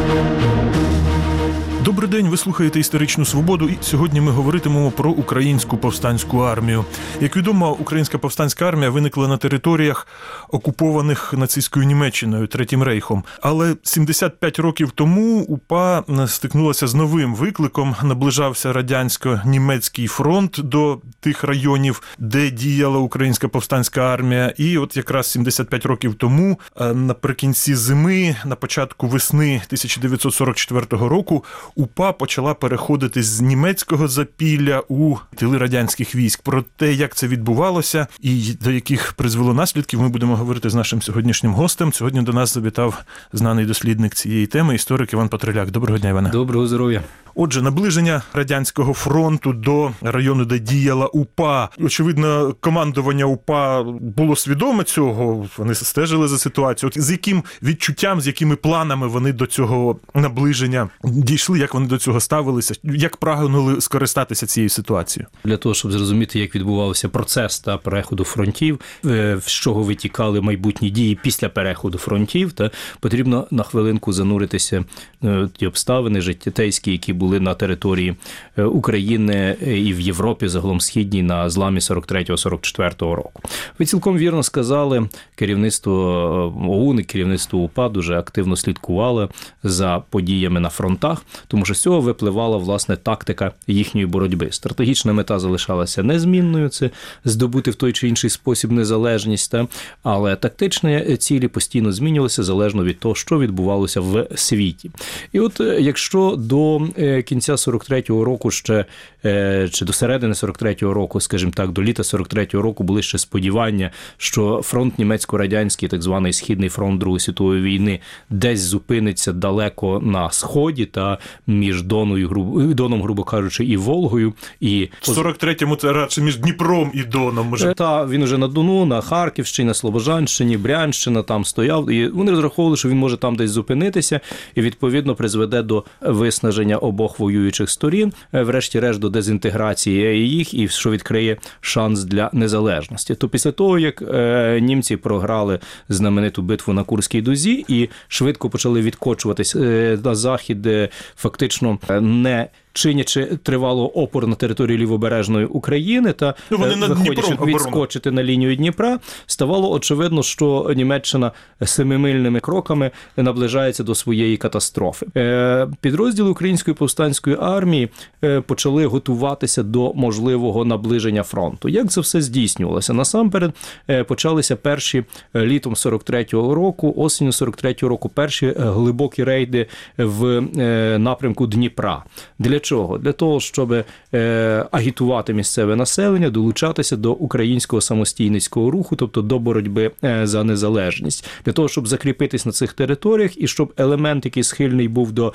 Добрий день, ви слухаєте «Історичну свободу» і сьогодні ми говоритимемо про Українську повстанську армію. Як відомо, Українська повстанська армія виникла на територіях, окупованих нацистською Німеччиною, Третім рейхом. Але 75 років тому УПА стикнулася з новим викликом, наближався радянсько-німецький фронт до тих районів, де діяла Українська повстанська армія. І от якраз 75 років тому, наприкінці зими, на початку весни 1944 року, УПА почала переходити з німецького запілля у тили радянських військ. Про те, як це відбувалося і до яких призвело наслідків, ми будемо говорити з нашим сьогоднішнім гостем. Сьогодні до нас завітав знаний дослідник цієї теми, історик Іван Патриляк. Доброго дня, Іване. Доброго здоров'я. Отже, наближення радянського фронту до району, де діяла УПА. Очевидно, командування УПА було свідоме цього, вони стежили за ситуацією. От з яким відчуттям, з якими планами вони до цього наближення дійшли, як вони до цього ставилися, як прагнули скористатися цією ситуацією? Для того, щоб зрозуміти, як відбувався процес та переходу фронтів, з чого витікали майбутні дії після переходу фронтів, потрібно на хвилинку зануритися в ті обставини життєтейські, які були на території України і в Європі, загалом Східній, на зламі 43-44 року. Ви цілком вірно сказали, керівництво ОУН і керівництво УПА дуже активно слідкувало за подіями на фронтах, тому що з цього випливала, власне, тактика їхньої боротьби. Стратегічна мета залишалася незмінною, це здобути в той чи інший спосіб незалежність, але тактичні цілі постійно змінювалися залежно від того, що відбувалося в світі. І от якщо до кінця 43-го року ще, чи до середини 43-го року, скажімо так, до літа 43-го року були ще сподівання, що фронт німецько-радянський, так званий Східний фронт Другої світової війни, десь зупиниться далеко на сході та між Доном, грубо кажучи, і Волгою. І в 43-му це радше між Дніпром і Доном. Може. Та, він уже на Дону, на Харківщині, на Слобожанщині, Брянщина там стояв. І вони розраховували, що він може там десь зупинитися і, відповідно, призведе до виснаження обох воюючих сторін, врешті-решт до дезінтеграції їх, і що відкриє шанс для незалежності. То після того, як німці програли знамениту битву на Курській дузі і швидко почали відкочуватись на захід, фактично не чинячи тривалого опору на території Лівобережної України та виходячи відскочити на лінію Дніпра, ставало очевидно, що Німеччина семимильними кроками наближається до своєї катастрофи. Підрозділи Української повстанської армії почали готуватися до можливого наближення фронту. Як це все здійснювалося? Насамперед почалися перші літом 43-го року, осінню 43-го року, перші глибокі рейди в напрямку Дніпра. Для чого? Для того, щоб агітувати місцеве населення, долучатися до українського самостійницького руху, тобто до боротьби за незалежність. Для того, щоб закріпитись на цих територіях і щоб елемент, який схильний був до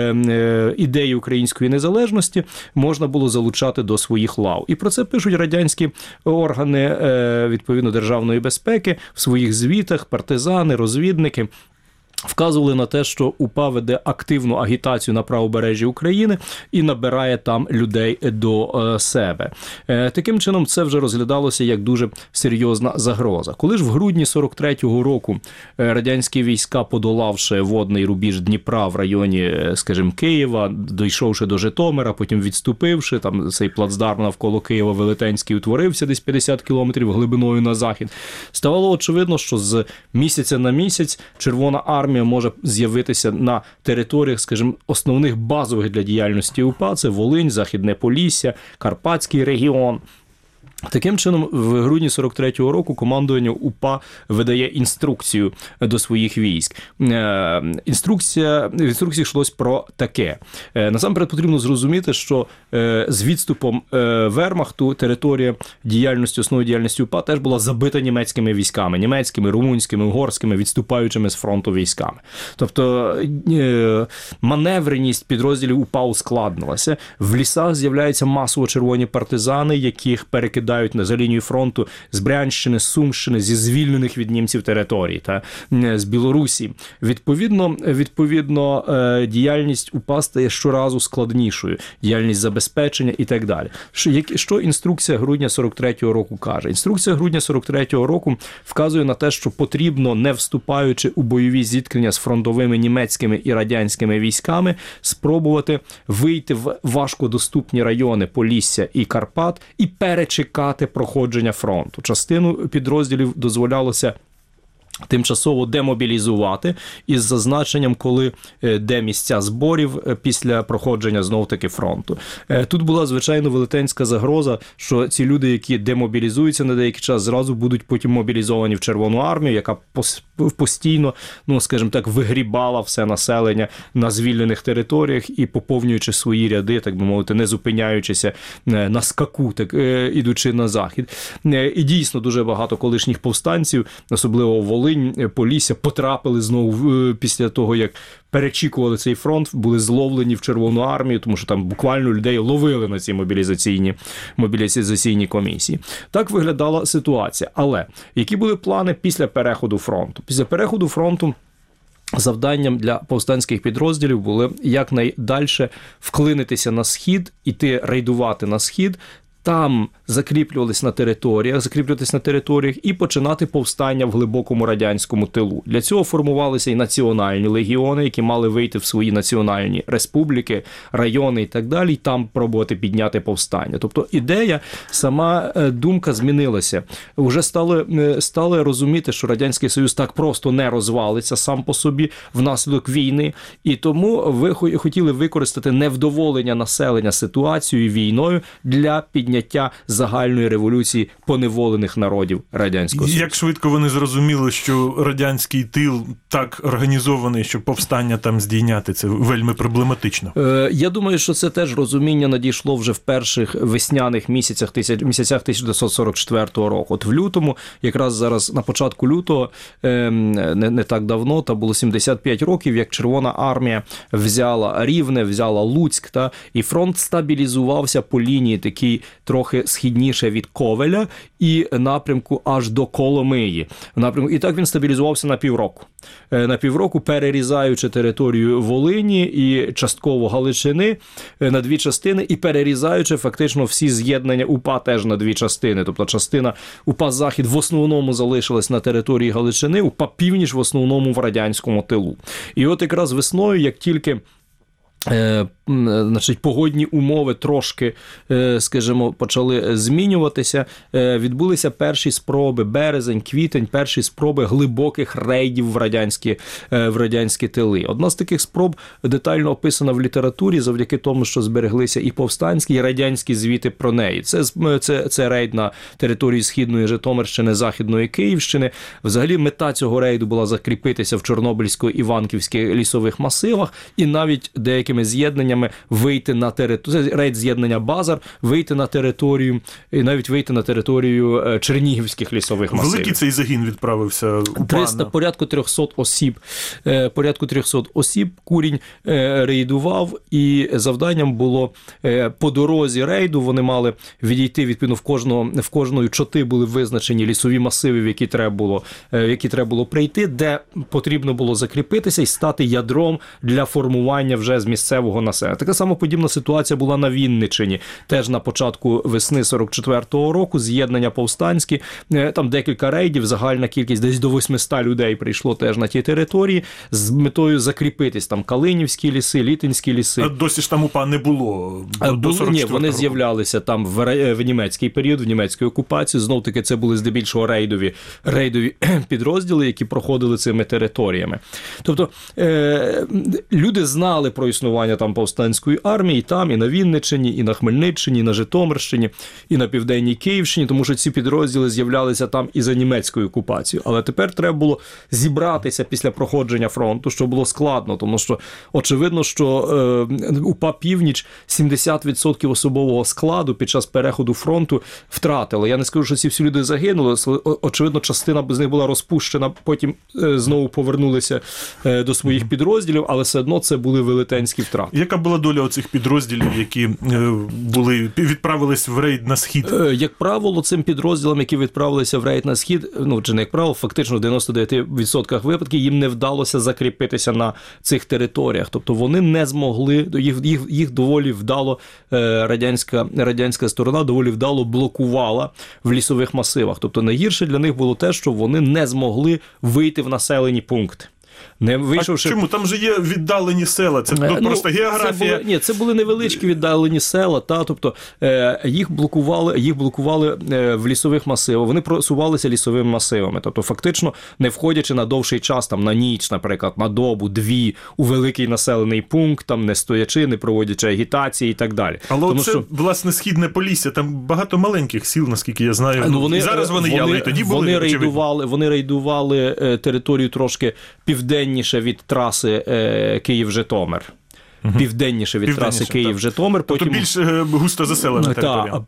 ідеї української незалежності, можна було залучати до своїх лав. І про це пишуть радянські органи, відповідно, державної безпеки в своїх звітах, партизани, розвідники. Вказували на те, що УПА веде активну агітацію на правобережжі України і набирає там людей до себе. Таким чином, це вже розглядалося як дуже серйозна загроза. Коли ж в грудні 43-го року радянські війська, подолавши водний рубіж Дніпра в районі, скажімо, Києва, дійшовши до Житомира, потім відступивши, там цей плацдарм навколо Києва велетенський утворився десь 50 кілометрів глибиною на захід, ставало очевидно, що з місяця на місяць Червона армія може з'явитися на територіях, скажімо, основних базових для діяльності УПА. Це Волинь, Західне Полісся, Карпатський регіон. Таким чином, в грудні 43-го року командування УПА видає інструкцію до своїх військ. В інструкції йшлось про таке. Насамперед потрібно зрозуміти, що з відступом Вермахту територія діяльності, основної діяльності УПА теж була забита німецькими військами, німецькими, румунськими, угорськими, відступаючими з фронту військами. Тобто маневреність підрозділів УПА ускладнилася. В лісах з'являються масово червоні партизани, яких перекидають відповідають за лінію фронту з Брянщини, з Сумщини, зі звільнених від німців територій, з Білорусі. Відповідно, діяльність УПА стає щоразу складнішою, діяльність забезпечення і так далі. Що інструкція грудня 43-го року каже? Інструкція грудня 43-го року вказує на те, що потрібно, не вступаючи у бойові зіткнення з фронтовими німецькими і радянськими військами, спробувати вийти в важкодоступні райони Полісся і Карпат і перечекати проходження фронту. Частину підрозділів дозволялося тимчасово демобілізувати із зазначенням, де місця зборів після проходження знов-таки фронту. Тут була, звичайно, велетенська загроза, що ці люди, які демобілізуються на деякий час, зразу будуть потім мобілізовані в Червону армію, яка постійно, скажімо так, вигрібала все населення на звільнених територіях і поповнюючи свої ряди, так би мовити, не зупиняючися на скаку, так ідучи на захід. І дійсно дуже багато колишніх повстанців, особливо Волинь, Полісся, потрапили знову після того, як перечікували цей фронт, були зловлені в Червону армію, тому що там буквально людей ловили на ці мобілізаційні комісії. Так виглядала ситуація. Але які були плани після переходу фронту? Після переходу фронту завданням для повстанських підрозділів було якнайдальше вклинитися на схід, іти рейдувати на схід, там закріплюватись на територіях і починати повстання в глибокому радянському тилу. Для цього формувалися і національні легіони, які мали вийти в свої національні республіки, райони і так далі, і там пробувати підняти повстання. Тобто ідея, сама думка змінилася. Уже стали розуміти, що Радянський Союз так просто не розвалиться сам по собі внаслідок війни, і тому ви хотіли використати невдоволення населення ситуацією, війною для підняття загальної революції поневолених народів Радянського Союзу. Як швидко вони зрозуміли, що радянський тил так організований, що повстання там здійняти, це вельми проблематично? Я думаю, що це теж розуміння надійшло вже в перших весняних місяцях 1944 року. От в лютому, якраз зараз на початку лютого, не так давно, та було 75 років, як Червона армія взяла Рівне, взяла Луцьк, і фронт стабілізувався по лінії такій трохи східніше від Ковеля і напрямку аж до Коломиї. І так він стабілізувався на півроку. На півроку перерізаючи територію Волині і частково Галичини на дві частини і перерізаючи фактично всі з'єднання УПА теж на дві частини. Тобто частина УПА-Захід в основному залишилась на території Галичини, УПА-Північ в основному в радянському тилу. І от якраз весною, як тільки погодні умови трошки, скажімо, почали змінюватися, відбулися перші спроби, березень, квітень, перші спроби глибоких рейдів в радянські тили. Одна з таких спроб детально описана в літературі завдяки тому, що збереглися і повстанські, і радянські звіти про неї. Це рейд на території Східної Житомирщини, Західної Київщини. Взагалі мета цього рейду була закріпитися в Чорнобильсько-Іванківських лісових масивах і навіть деякими з'єднаннями вийти на територію, це рейд з'єднання Базар, вийти на територію, і навіть вийти на територію Чернігівських лісових масивів. Великий цей загін відправився? Порядку 300 осіб Курінь рейдував, і завданням було по дорозі рейду, вони мали відійти, відповідно, в кожної чоти були визначені лісові масиви, в які треба було прийти, де потрібно було закріпитися і стати ядром для формування вже з місцевого населення. Така сама подібна ситуація була на Вінниччині. Теж на початку весни 44-го року з'єднання повстанські, там декілька рейдів, загальна кількість десь до 800 людей прийшло теж на ті території з метою закріпитись. Там Калинівські ліси, Літинські ліси. А досі ж там УПА не було до 44-го Ні, вони року. З'являлися там в німецький період, в німецькій окупації. Знов-таки це були здебільшого рейдові підрозділи, які проходили цими територіями. Тобто люди знали про існування там повстанської армії, і на Вінниччині, і на Хмельниччині, і на Житомирщині, і на Південній Київщині, тому що ці підрозділи з'являлися там і за німецькою окупацією. Але тепер треба було зібратися після проходження фронту, що було складно, тому що очевидно, що УПА «Північ» 70% особового складу під час переходу фронту втратили. Я не скажу, що ці всі люди загинули, очевидно, частина з них була розпущена, потім знову повернулися до своїх підрозділів, але все одно це були велетенські втрати. Яка була доля оцих підрозділів, які відправились в рейд на схід? Як правило, цим підрозділам, які відправилися в рейд на схід, чи не як правило, фактично в 99% випадків їм не вдалося закріпитися на цих територіях. Тобто вони не змогли, їх доволі вдало, радянська сторона доволі вдало блокувала в лісових масивах. Тобто найгірше для них було те, що вони не змогли вийти в населені пункти. Не вийшовши... А чому? Там же є віддалені села, це просто географія. Це були невеличкі віддалені села, тобто їх блокували в лісових масивах, вони просувалися лісовими масивами, тобто фактично не входячи на довший час, там на ніч, наприклад, на добу, дві, у великий населений пункт, там не стоячи, не проводячи агітації і так далі. Але це, власне, Східне Полісся, там багато маленьких сіл, наскільки я знаю. І зараз вони є, але і тоді були, Вони рейдували територію трошки південніше від траси Київ-Житомир. Південніше від траси Київ-Житомир. Тобто більш густо заселена територія.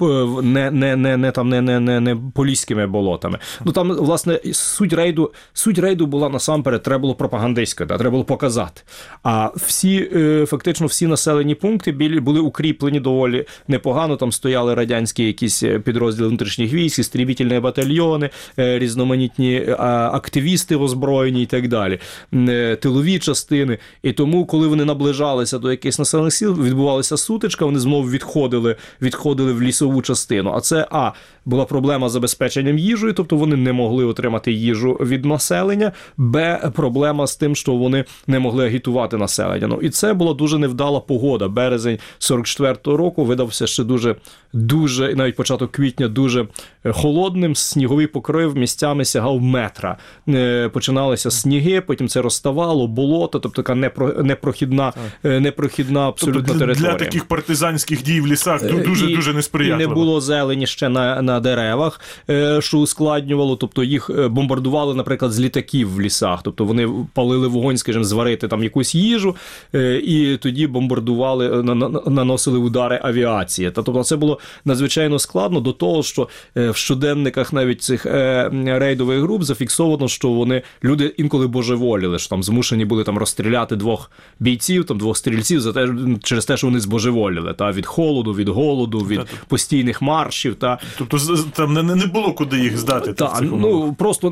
Так, не поліськими болотами. Там, власне, суть рейду була насамперед, треба було пропагандистська, треба було показати. А фактично всі населені пункти були укріплені доволі непогано, там стояли радянські якісь підрозділи внутрішніх військ, істребітельні батальйони, різноманітні активісти озброєні і так далі, тилові частини. І тому, коли вони наближалися до якихось населених сіл, відбувалася сутичка, вони знову відходили в лісову частину. А це, була проблема з забезпеченням їжею, тобто вони не могли отримати їжу від населення, проблема з тим, що вони не могли агітувати населення. І це була дуже невдала погода. Березень 44-го року видався ще дуже, навіть початок квітня, дуже холодним, сніговий покрив місцями сягав метра. Починалися сніги, потім це розставало, болото, тобто така непрохідна абсолютно територія. Для таких партизанських дій в лісах дуже несприятливо. І не було зелені ще на деревах, що ускладнювало, тобто їх бомбардували, наприклад, з літаків в лісах, тобто вони палили вогонь, скажімо, зварити там якусь їжу, і тоді бомбардували, наносили удари авіації. Тобто це було надзвичайно складно до того, що в щоденниках навіть цих рейдових груп зафіксовано, що люди інколи божеволіли, що там змушені були там розстріляти двох бійців, там двох стрільців через те, що вони збожеволіли, від холоду, від голоду, від постійних маршів. Тобто там не було куди їх здати. Просто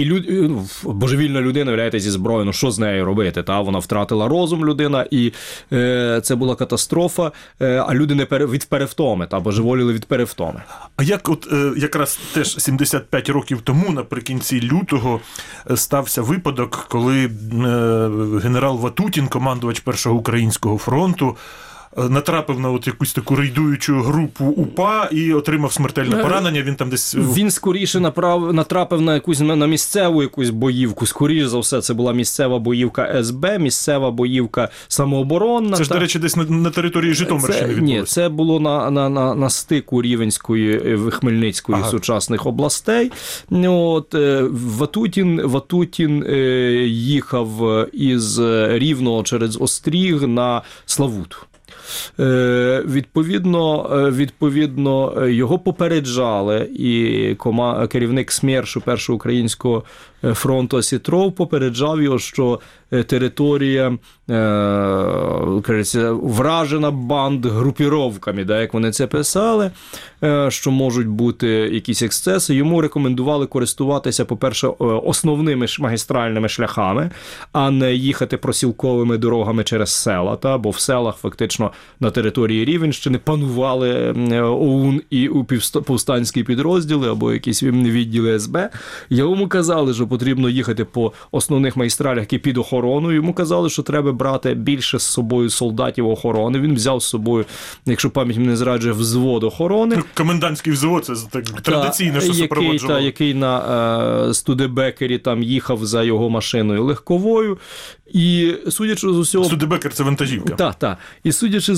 божевільна людина, виявляєте, зі зброєю, що з нею робити? Вона втратила розум, людина, і це була катастрофа, а люди від перевтоми, божеволіли від перевтоми. А як якраз теж 75 років тому, наприкінці лютого, стався випадок, коли генерал Ватутін, командувач Першого українського фронту, натрапив на якусь таку рейдуючу групу УПА і отримав смертельне поранення. Він там десь... Він скоріше натрапив на місцеву якусь боївку. Скоріше за все, це була місцева боївка СБ, місцева боївка самооборонна. Це ж, до речі, десь на території Житомирщини відбулося. Ні, це було на стику Рівненської, Хмельницької сучасних областей. Ватутін їхав із Рівного через Остріг на Славуту. Відповідно, його попереджали, і керівник СМЕРШу Першого українського фронту Осітров попереджав його, що територія вражена бандгрупіровками, як вони це писали, що можуть бути якісь ексцеси. Йому рекомендували користуватися, по-перше, основними магістральними шляхами, а не їхати просілковими дорогами через села, бо в селах фактично на території Рівненщини панували ОУН і повстанські підрозділи або якісь відділи СБ. Йому казали, що потрібно їхати по основних магістралях, які під охороною. Йому казали, що треба брати більше з собою солдатів охорони. Він взяв з собою, якщо пам'ять мене не зраджує, взвод охорони. Комендантський взвод, це так традиційно, що супроводжував. Який на Студебекері там їхав за його машиною легковою. І судячи з усього... Студебекер – це вантажівка. Так. І судячи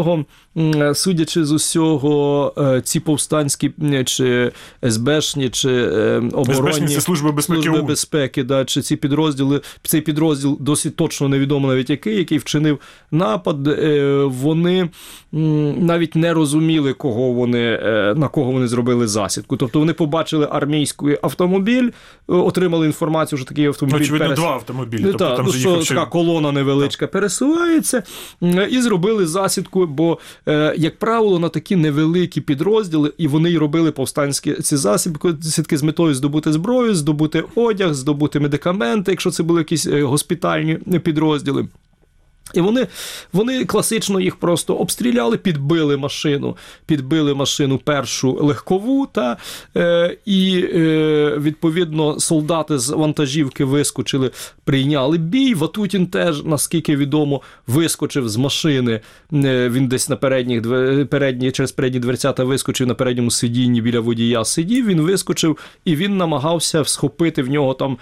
з усього, ці повстанські, чи СБшні, чи оборонні... СБшні – це Служба безпеки. Чи цей підрозділ досить точно невідомо навіть який вчинив напад, вони навіть не розуміли, на кого вони зробили засідку. Тобто вони побачили армійський автомобіль, отримали інформацію, що такий автомобіль... Очевидно, два автомобілі. Тобто там що така колона невеличка пересувається, і зробили засідку, бо, як правило, на такі невеликі підрозділи, і вони й робили повстанські ці засідки з метою здобути зброю, здобути одяг, здобути медикаменти, якщо це були якісь госпітальні підрозділи. І вони класично їх просто обстріляли, підбили машину першу легкову, і відповідно солдати з вантажівки вискочили, прийняли бій. Ватутін теж, наскільки відомо, вискочив з машини, він десь на через передні дверцята вискочив, на передньому сидінні біля водія сидів, він вискочив і він намагався схопити, в нього там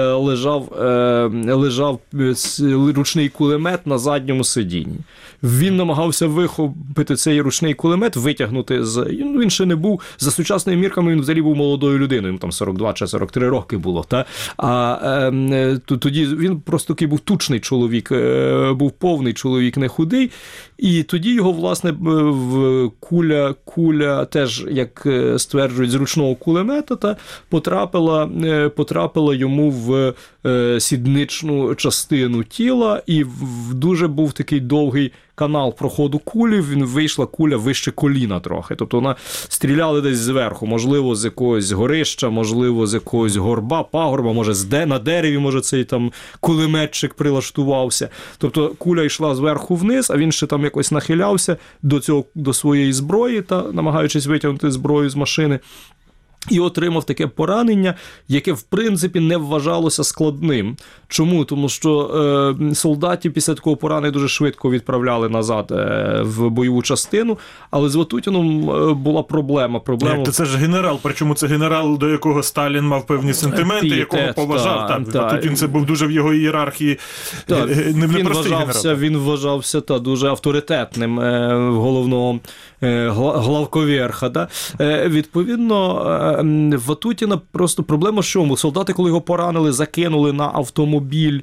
лежав ручний кулемет на задньому сидінні. Він намагався вихопити цей ручний кулемет, витягнути він ще не був, за сучасними мірками він взагалі був молодою людиною, йому там 42 чи 43 роки було. Тоді він просто такий був тучний чоловік, був повний чоловік, не худий, і тоді його, власне, куля теж, як стверджують, з ручного кулемета, потрапила йому в сідничну частину тіла, і дуже був такий довгий канал проходу кулі, вийшла куля вище коліна трохи. Тобто вона стріляли десь зверху, можливо, з якогось горища, можливо, з якогось пагорба, може, на дереві, може, цей там кулеметчик прилаштувався. Тобто куля йшла зверху вниз, а він ще там якось нахилявся до своєї зброї, намагаючись витягнути зброю з машини. І отримав таке поранення, яке, в принципі, не вважалося складним. Чому? Тому що солдатів після такого поранення дуже швидко відправляли назад в бойову частину, але з Ватутіном була проблема. Це ж генерал, причому це генерал, до якого Сталін мав певні сентименти, якого поважав. Ватутін це був дуже в його ієрархії непростий генерал. Він вважався дуже авторитетним головного главковерха. Відповідно, Ватутіна просто проблема в чому? Солдати, коли його поранили, закинули на автомобіль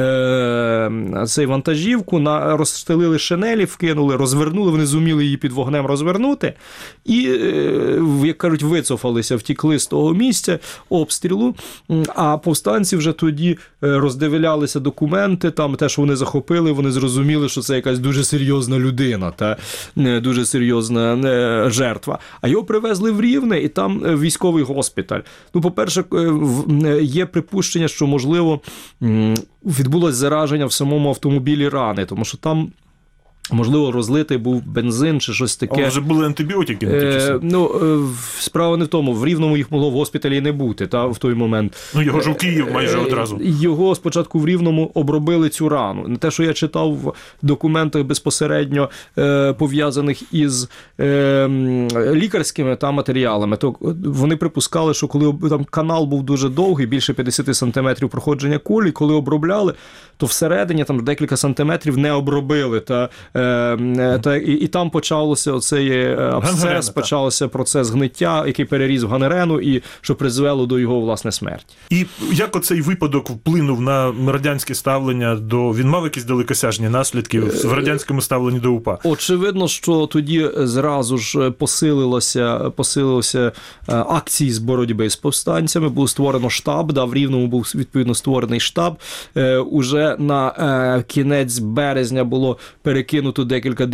цей вантажівку, розстелили шинелі, вкинули, розвернули, вони зуміли її під вогнем розвернути і, як кажуть, вицофалися, втікли з того місця обстрілу, а повстанці вже тоді роздивлялися документи, там те, що вони захопили, вони зрозуміли, що це якась дуже серйозна людина, дуже серйозна жертва. А його привезли в Рівне, і там військовий госпіталь. По-перше, є припущення, що, можливо, відбулось зараження в самому автомобілі рани, тому що там, можливо, розлитий був бензин чи щось таке. А вже були антибіотики на ті часи? Справа не в тому. В Рівному їх могло в госпіталі не бути в той момент. Його ж у Київ майже одразу. Його спочатку в Рівному обробили цю рану. Не те, що я читав в документах безпосередньо пов'язаних із лікарськими матеріалами, то вони припускали, що коли там канал був дуже довгий, більше 50 сантиметрів проходження кулі, коли обробляли, то всередині там декілька сантиметрів не обробили. І там почався оцей абсцес, почався процес гниття, який переріс в гангрену і що призвело до його, власне, смерті. І як оцей випадок вплинув на радянське ставлення він мав якісь далекосяжні наслідки в радянському ставленні до УПА? Очевидно, що тоді зразу ж посилилися акції з боротьби з повстанцями, було створено штаб, в Рівному був відповідно створений штаб, уже на кінець березня було перекинуто декілька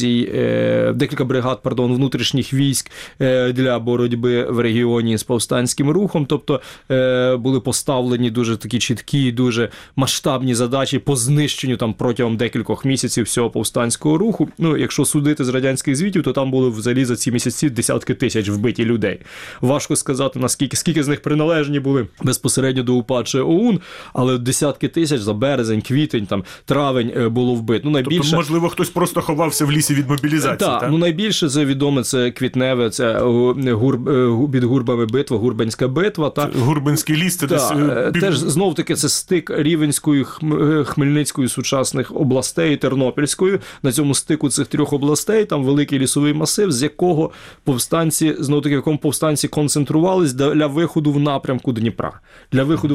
бригад, внутрішніх військ для боротьби в регіоні з повстанським рухом. Тобто були поставлені дуже такі чіткі, дуже масштабні задачі по знищенню протягом декількох місяців всього повстанського руху. Якщо судити з радянських звітів, то там були взагалі за ці місяці десятки тисяч вбиті людей. Важко сказати, скільки з них приналежні були безпосередньо до УПА чи ОУН, але десятки тисяч за березень, квітень, травень було вбито. Найбільше... Можливо, хтось просто ховався в лісі від мобілізації, так? Найбільше це відоме, це Квітневе, це під Гурбами битва, Гурбанська битва. Гурбанський ліс, це десь... Теж, знов-таки, це стик Рівненської, Хмельницької сучасних областей і Тернопільської. На цьому стику цих трьох областей, там великий лісовий масив, з якого повстанці, знов-таки, в якому повстанці концентрувались для виходу в напрямку Дніпра.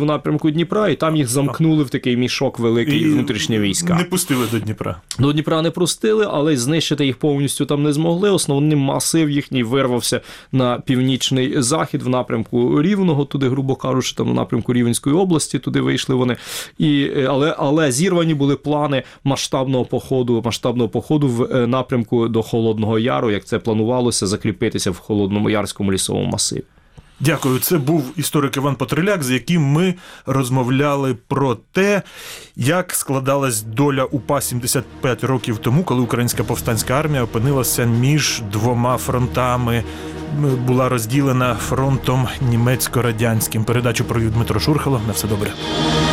І там їх замкнули в такий мішок великий внутрішні війська. Не пустили до Дніпра. До Дніпра не простили, але й знищити їх повністю там не змогли. Основний масив їхній вирвався на північний захід в напрямку Рівного, туди, грубо кажучи, там в напрямку Рівненської області, туди вийшли вони. Але зірвані були плани масштабного походу в напрямку до Холодного Яру, як це планувалося закріпитися в Холодному Ярському лісовому масиві. Дякую. Це був історик Іван Патриляк, з яким ми розмовляли про те, як складалась доля УПА 75 років тому, коли Українська повстанська армія опинилася між двома фронтами. Була розділена фронтом німецько-радянським. Передачу провів Дмитро Шурхало. На все добре.